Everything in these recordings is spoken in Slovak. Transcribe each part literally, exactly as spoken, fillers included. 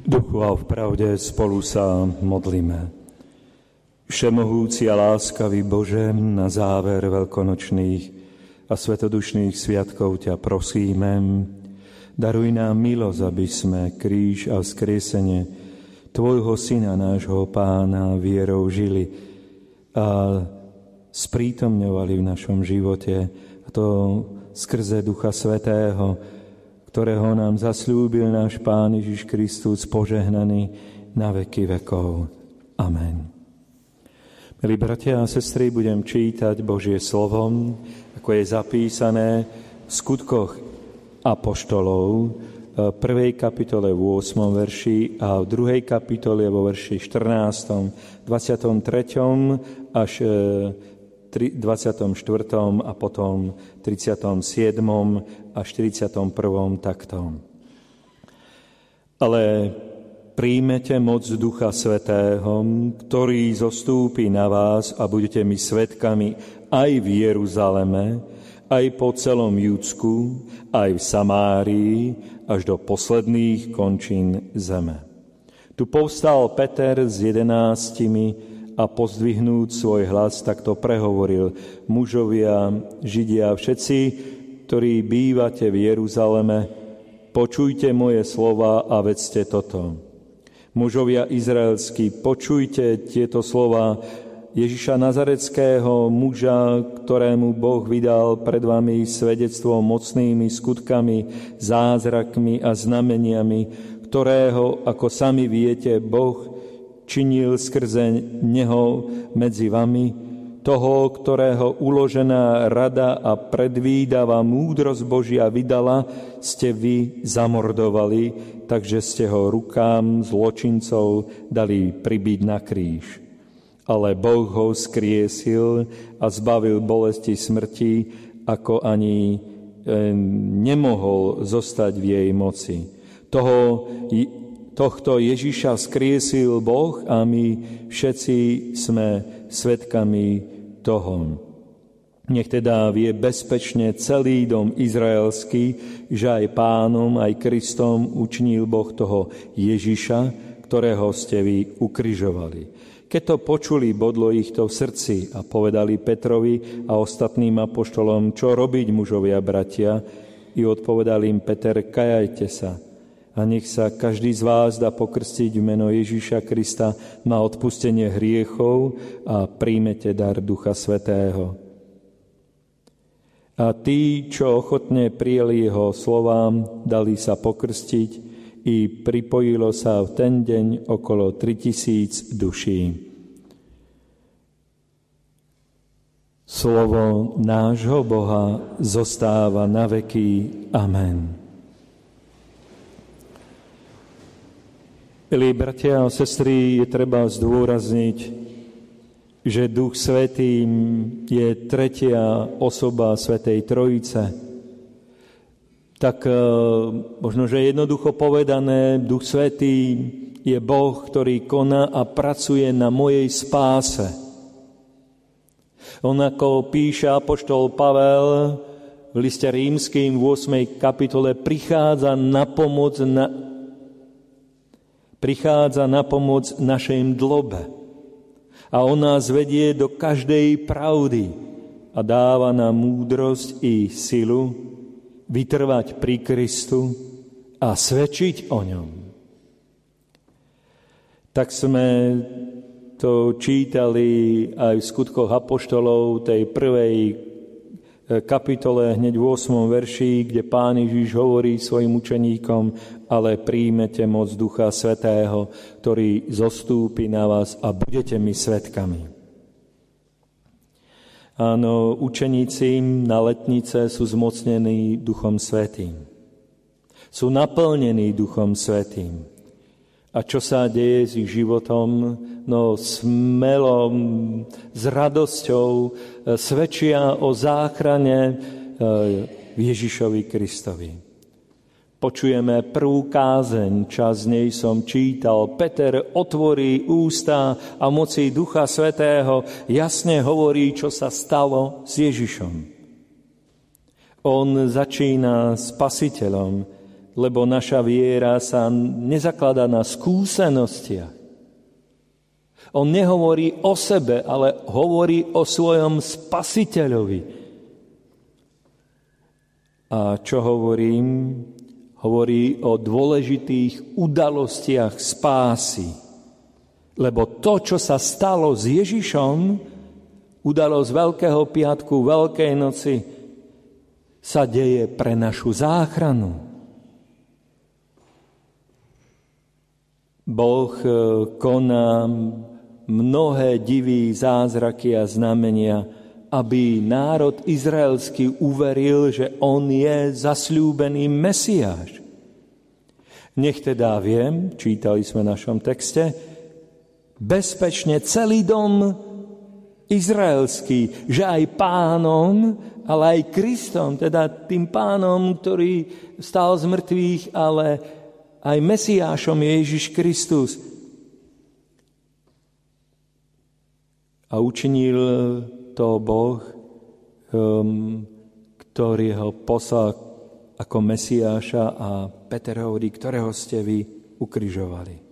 Duchu a v pravde spolu sa modlíme. Všemohúci a láskavý Bože, na záver veľkonočných a svetodušných sviatkov ťa prosíme, daruj nám milosť, aby sme kríž a vzkriesenie Tvojho Syna, nášho Pána, vierou žili a sprítomňovali v našom živote, a to skrze Ducha Svätého, ktorého nám zasľúbil náš Pán Ježiš Kristus, požehnaný na veky vekov. Amen. Milí bratia a sestry, budem čítať Božie slovo, ako je zapísané v skutkoch apoštolov, v prvej kapitole v ôsmom verši a v druhej kapitole vo verši štrnástom, dvadsiatom treťom až dvadsiatom štvrtom a potom tridsiatom siedmom a štyridsiatom prvom taktom. Ale príjmete moc Ducha Svätého, ktorý zostúpi na vás a budete mi svedkami aj v Jeruzaleme, aj po celom Judsku, aj v Samárii, až do posledných končín zeme. Tu povstal Peter s jedenáctimi a pozdvihnúť svoj hlas, takto prehovoril: mužovia, Židia, všetci, ktorí bývate v Jeruzaleme, počujte moje slova a vedzte toto. Mužovia izraelskí, počujte tieto slova Ježiša Nazareckého, muža, ktorému Boh vydal pred vami svedectvo mocnými skutkami, zázrakmi a znameniami, ktorého, ako sami viete, Boh činil skrze neho medzi vami, toho, ktorého uložená rada a predvídavá múdrosť Božia vydala, ste vy zamordovali, takže ste ho rukám zločincov dali pribiť na kríž. Ale Boh ho skriesil a zbavil bolesti smrti, ako ani e, nemohol zostať v jej moci. Toho Tohto Ježiša skriesil Boh a my všetci sme svedkami toho. Nech teda vie bezpečne celý dom izraelský, že aj Pánom, aj Kristom učinil Boh toho Ježiša, ktorého ste vy ukrižovali. Keď to počuli, bodlo ich to v srdci a povedali Petrovi a ostatným apoštolom: čo robiť, mužovia, bratia? I odpovedal im Peter: kajajte sa a nech sa každý z vás dá pokrstiť v meno Ježíša Krista na odpustenie hriechov a príjmete dar Ducha Svätého. A tí, čo ochotne prijali jeho slovám, dali sa pokrstiť, i pripojilo sa v ten deň okolo tritisíc duší. Slovo nášho Boha zostáva na veky. Amen. Milí bratia a sestry, je treba zdôrazniť, že Duch Svätý je tretia osoba Svätej Trojice. Tak možno, že jednoducho povedané, Duch Svätý je Boh, ktorý koná a pracuje na mojej spáse. On, ako píše apoštol Pavel v liste Rímskym v ôsmej kapitole, prichádza na pomoc na prichádza na pomoc našej dlobe. A on nás vedie do každej pravdy a dáva nám múdrosť i silu vytrvať pri Kristu a svedčiť o ňom. Tak sme to čítali aj v skutkoch apoštolov, tej prvej kapitole, hneď v ôsmom verši, kde Pán Ježiš hovorí svojim učeníkom: ale príjmete moc Ducha Svätého, ktorý zostúpi na vás a budete mi svedkami. Áno, učeníci na letnice sú zmocnení Duchom Svätým. Sú naplnení Duchom Svätým. A čo sa deje s ich životom? No smelo, s radosťou svedčia o záchrane v Ježišovi Kristovi. Počujeme prvú kázeň, časť z nej som čítal. Peter otvorí ústa a moci Ducha Svätého jasne hovorí, čo sa stalo s Ježišom. On začína spasiteľom lebo naša viera sa nezakladá na skúsenostiach. On nehovorí o sebe, ale hovorí o svojom Spasiteľovi. A čo hovorím? Hovorí o dôležitých udalostiach spásy. Lebo to, čo sa stalo s Ježišom, udalosť Veľkého piatku, Veľkej noci, sa deje pre našu záchranu. Boh koná mnohé divy, zázraky a znamenia, aby národ izraelský uveril, že on je zasľúbený Mesiáš. Nech teda viem, čítali sme v našom texte, bezpečne celý dom izraelský, že aj Pánom, ale aj Kristom, teda tým Pánom, ktorý stál z mŕtvych, ale aj Mesiášom je Ježiš Kristus. A učinil to Boh, um, ktorý ho poslal ako Mesiáša, a Peter hovorí, ktorého ste vy ukrižovali.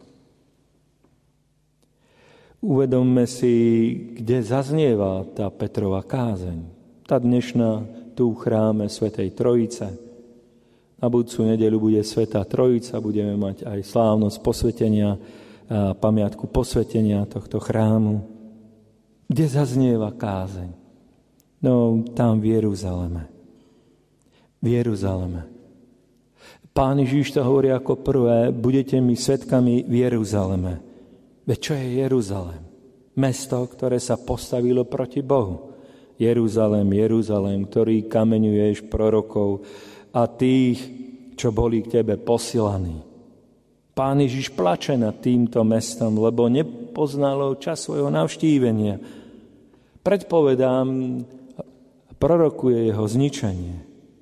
Uvedomme si, kde zaznieva tá Petrova kázeň. Tá dnešná tu v chráme Svätej Trojice. Na budúcu nedeľu bude Svätá Trojica, budeme mať aj slávnosť posvetenia, a pamiatku posvetenia tohto chrámu. Kde zaznieva kázeň? No, tam v Jeruzaleme. V Jeruzaleme. Pán Ježiš to hovorí ako prvé, budete mi svedkami v Jeruzaleme. Veď čo je Jeruzalém? Mesto, ktoré sa postavilo proti Bohu. Jeruzalém, Jeruzalém, ktorý kameňuješ prorokov a tých, čo boli k tebe posielaní. Pán Ježiš plače nad týmto mestom, lebo nepoznalo čas svojho navštívenia. Predpovedám, prorokuje jeho zničenie.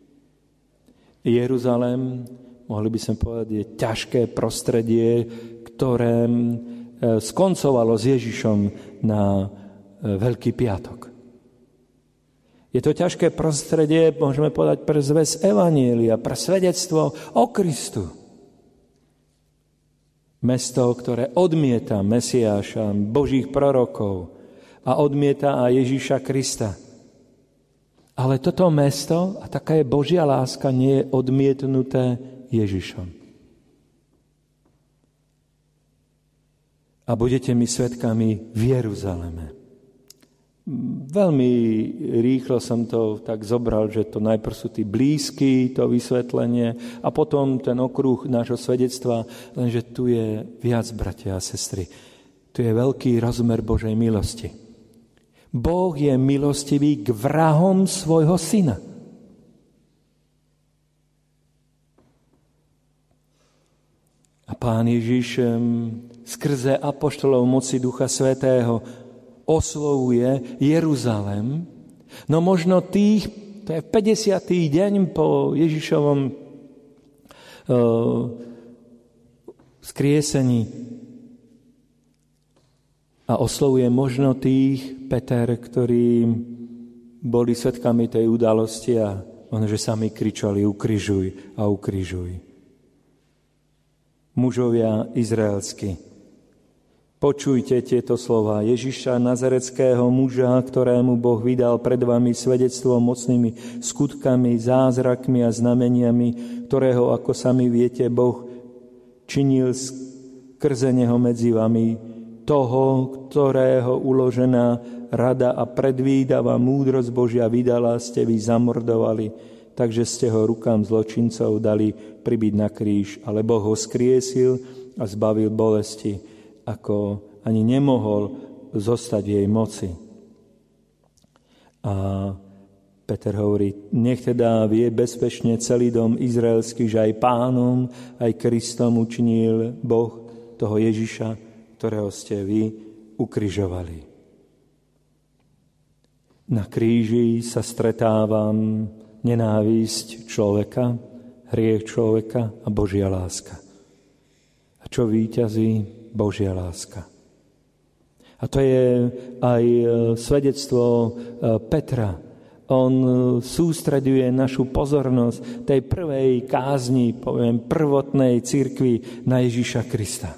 Jeruzalém, mohli by sme povedať, je ťažké prostredie, ktoré skoncovalo s Ježišom na Veľký piatok. Je to ťažké prostredie, môžeme povedať, pre zväz Evanjelia, pre svedectvo o Kristu. Mesto, ktoré odmieta Mesiáša, Božích prorokov a odmieta aj Ježiša Krista. Ale toto mesto, a taká je Božia láska, nie je odmietnuté Ježišom. A budete mi svedkami v Jeruzaleme. Veľmi rýchlo som to tak zobral, že to najprv sú tí blízky, to vysvetlenie, a potom ten okruh nášho svedectva, lenže tu je viac, bratia a sestry. Tu je veľký rozmer Božej milosti. Boh je milostivý k vrahom svojho syna. A Pán Ježiš skrze apoštolov moci Ducha Svätého oslovuje Jeruzalém. No možno tých, to je päťdesiaty deň po Ježišovom uh, skriesení. A oslovuje možno tých, Peter, ktorí boli svedkami tej udalosti a on, že sami kričali ukrižuj a ukrižuj. Mužovia izraelskí, počujte tieto slova Ježiša Nazareckého, muža, ktorému Boh vydal pred vami svedectvom mocnými skutkami, zázrakmi a znameniami, ktorého, ako sami viete, Boh činil skrze neho medzi vami, toho, ktorého uložená rada a predvídavá múdrosť Božia vydala, ste vy zamordovali, takže ste ho rukám zločincov dali pribiť na kríž, ale Boh ho skriesil a zbavil bolesti, ako ani nemohol zostať v jej moci. A Peter hovorí, nech teda vie bezpečne celý dom izraelský, že aj Pánom, aj Kristom učinil Boh toho Ježiša, ktorého ste vy ukrižovali. Na kríži sa stretávam nenávisť človeka, hriech človeka a Božia láska. A čo víťazí? Božia láska. A to je aj svedectvo Petra On sústreďuje našu pozornosť tej prvej kázni, poviem, prvotnej cirkvi na Ježiša Krista.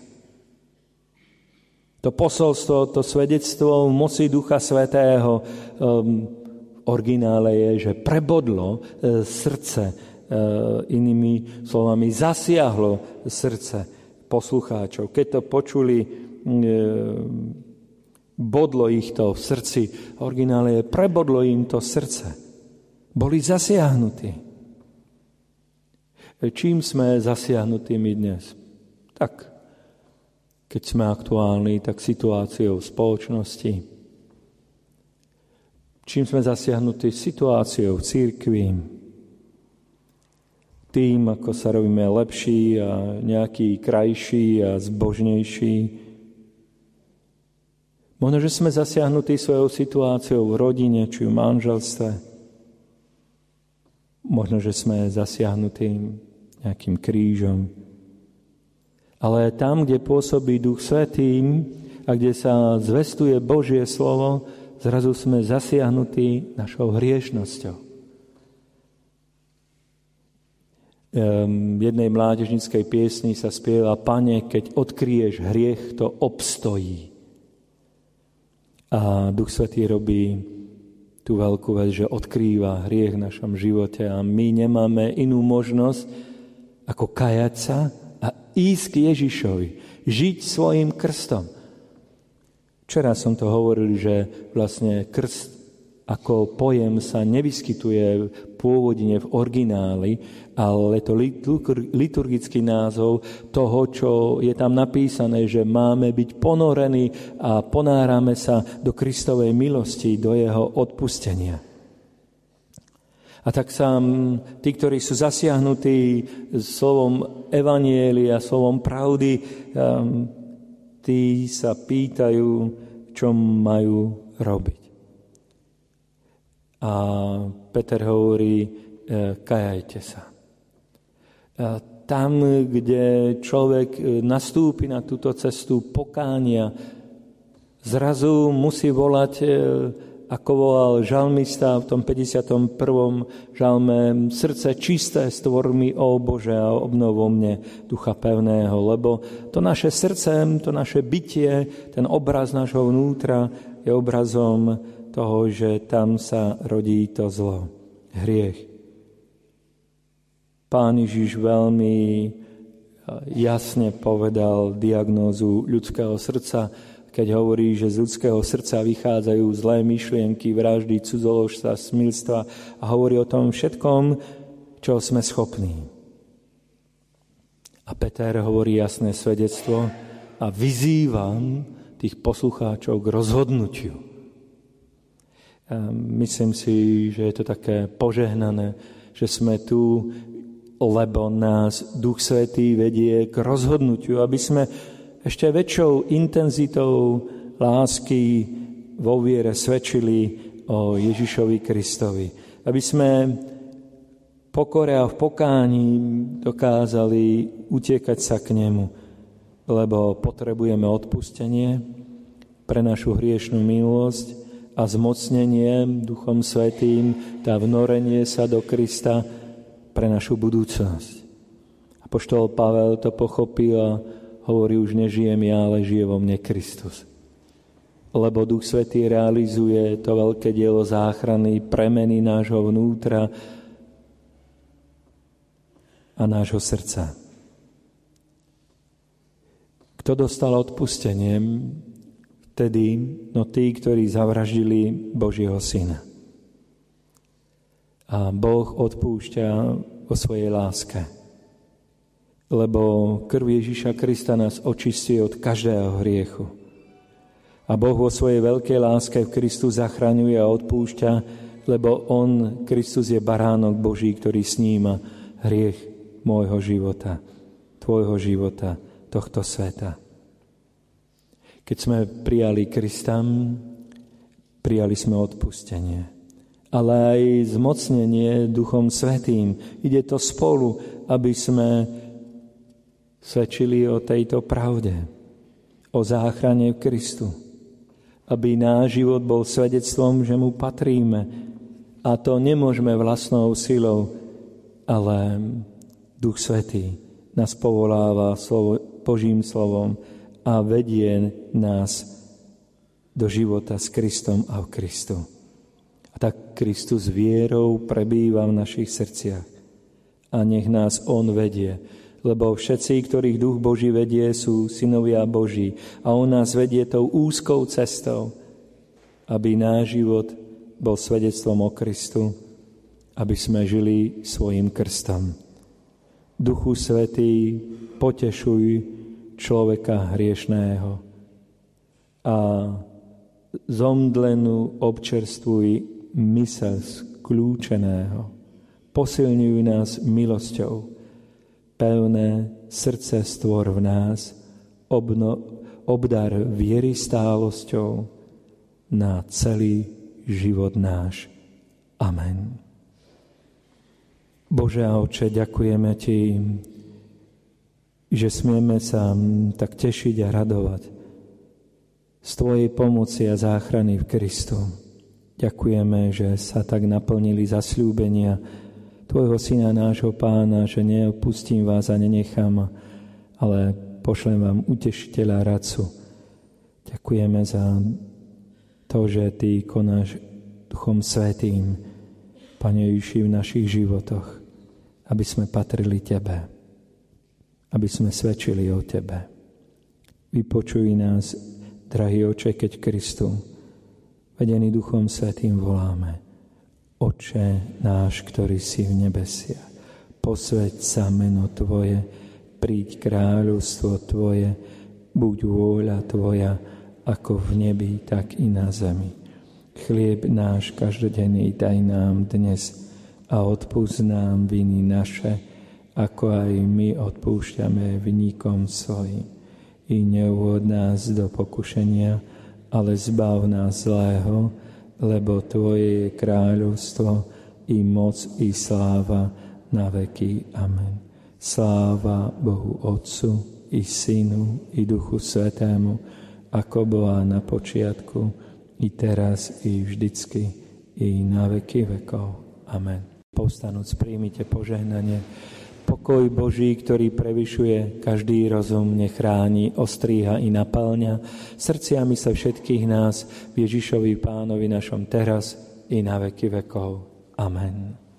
To posolstvo, to svedectvo v moci Ducha Svätého um, v originále je, že prebodlo e, srdce, e, inými slovami zasiahlo srdce poslucháčov. Keď to počuli, e, bodlo ich to v srdci, v originále je, prebodlo im to srdce. Boli zasiahnutí. Čím sme zasiahnutí my dnes? Tak, keď sme aktuálni, tak situáciou v spoločnosti. Čím sme zasiahnutí? Situáciou v cirkvi. Tým, ako sa robíme lepší a nejaký krajší a zbožnejší. Možno, že sme zasiahnutí svojou situáciou v rodine či v manželstve. Možno, že sme zasiahnutí nejakým krížom. Ale tam, kde pôsobí Duch Svätý a kde sa zvestuje Božie slovo, zrazu sme zasiahnutí našou hriešnosťou. V jednej mládežníckej piesni sa spieva: Pane, keď odkryješ hriech, to obstojí. A Duch Svätý robí tú veľkú vec, že odkrýva hriech v našom živote a my nemáme inú možnosť ako kajať sa a ísť k Ježišovi, žiť svojim krstom. Včera som to hovoril, že vlastne krst ako pojem sa nevyskytuje pôvodne v origináli, ale je to liturgický názov toho, čo je tam napísané, že máme byť ponorení a ponárame sa do Kristovej milosti, do jeho odpustenia. A tak sa tí, ktorí sú zasiahnutí slovom evanjelia, slovom pravdy, tí sa pýtajú, čo majú robiť. A Peter hovorí, kajajte sa. A tam, kde človek nastúpi na túto cestu pokánia, zrazu musí volať, ako volal žalmista v tom päťdesiatom prvom žalme: srdce čisté stvor mi, ó Bože, a obnov vo mne ducha pevného. Lebo to naše srdce, to naše bytie, ten obraz nášho vnútra je obrazom toho, že tam sa rodí to zlo, hriech. Pán Ježiš veľmi jasne povedal diagnózu ľudského srdca, keď hovorí, že z ľudského srdca vychádzajú zlé myšlienky, vraždy, cudzoložstva, smilstva, a hovorí o tom všetkom, čo sme schopní. A Peter hovorí jasné svedectvo a vyzývam tých poslucháčov k rozhodnutiu. Myslím si, že je to také požehnané, že sme tu, lebo nás Duch Svätý vedie k rozhodnutiu, aby sme ešte väčšou intenzitou lásky vo viere svedčili o Ježišovi Kristovi. Aby sme pokore a v pokání dokázali utiekať sa k nemu, lebo potrebujeme odpustenie pre našu hriešnú milosť a zmocnenie Duchom Svätým, tá vnorenie sa do Krista pre našu budúcnosť. Apoštol Pavel to pochopil a hovorí: už nežijem ja, ale žije vo mne Kristus. Lebo Duch Svätý realizuje to veľké dielo záchrany, premeny nášho vnútra a nášho srdca. Kto dostal odpustenie? Vtedy, no tí, ktorí zavraždili Božieho syna. A Boh odpúšťa vo svojej láske. Lebo krv Ježiša Krista nás očistí od každého hriechu. A Boh vo svojej veľkej láske v Kristu zachraňuje a odpúšťa, lebo On, Kristus, je baránok Boží, ktorý sníma hriech môjho života, tvojho života, tohto sveta. Keď sme prijali Krista, prijali sme odpustenie, ale aj zmocnenie Duchom Svätým. Ide to spolu, aby sme svedčili o tejto pravde, o záchrane v Kristu. Aby náš život bol svedectvom, že mu patríme A to nemôžeme vlastnou silou, ale Duch Svätý nás povoláva slovo, Božím slovom a vedie nás do života s Kristom a v Kristu. A tak Kristus vierou prebýva v našich srdciach. A nech nás On vedie, lebo všetci, ktorých Duch Boží vedie, sú synovia Boží. A On nás vedie tou úzkou cestou, aby náš život bol svedectvom o Kristu, aby sme žili svojim krstom. Duchu Svätý, potešuj človeka hriešného a zomdlenú občerstvuj myseľ skľúčeného. Posilňuj nás milosťou. Pevné srdce stvor v nás, obno, obdar viery stálosťou na celý život náš. Amen. Bože a Otče, ďakujeme Ti, že smieme sa tak tešiť a radovať z Tvojej pomoci a záchrany v Kristu. Ďakujeme, že sa tak naplnili zasľúbenia Tvojho Syna, nášho Pána, že neopustím vás a nenechám, ale pošlem vám utešiteľa, radcu. Ďakujeme za to, že Ty konáš Duchom Svätým, Pane Ježiši, v našich životoch, aby sme patrili Tebe, aby sme svedčili o Tebe. Vypočuj nás, drahý Oče, keď Kristu, vedený Duchom Svätým, voláme: Otče náš, ktorý si v nebesiach, posväť sa meno Tvoje, príď kráľovstvo Tvoje, buď vôľa Tvoja, ako v nebi, tak i na zemi. Chlieb náš každodenný daj nám dnes a odpusť nám viny naše, ako aj my odpúšťame vinníkom svojim. I neuvod nás do pokušenia, ale zbav nás zlého, lebo Tvoje je kráľovstvo, i moc, i sláva na veky. Amen. Sláva Bohu Otcu, i Synu, i Duchu Svätému, ako bola na počiatku, i teraz, i vždycky, i na veky vekov. Amen. Povstanúc, príjmite požehnanie. Pokoj Boží, ktorý prevyšuje každý rozum, nech chráni, ostríha i napĺňa srdcia mysle všetkých nás v Ježišovi Pánovi našom teraz i na veky vekov. Amen.